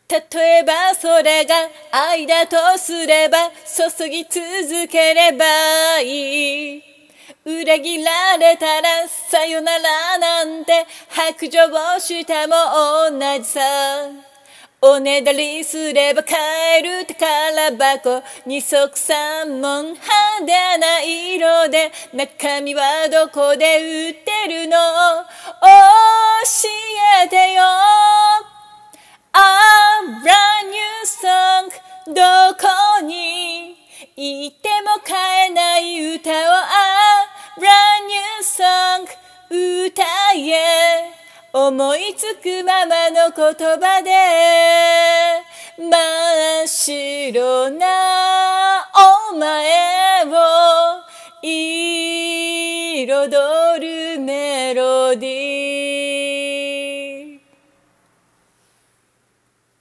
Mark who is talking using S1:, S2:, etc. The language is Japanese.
S1: 例えばそれが愛だとすれば注ぎ続ければいい。裏切られたらさよならなんて白状したも同じさ。おねだりすれば買える宝箱、二足三門派手な色で、中身はどこで売ってるの、教えてよ。A brand new song、 どこに行っても買えない歌を A brand new song、 歌え、思いつくままの言葉で真っ白なお前を彩るメロディー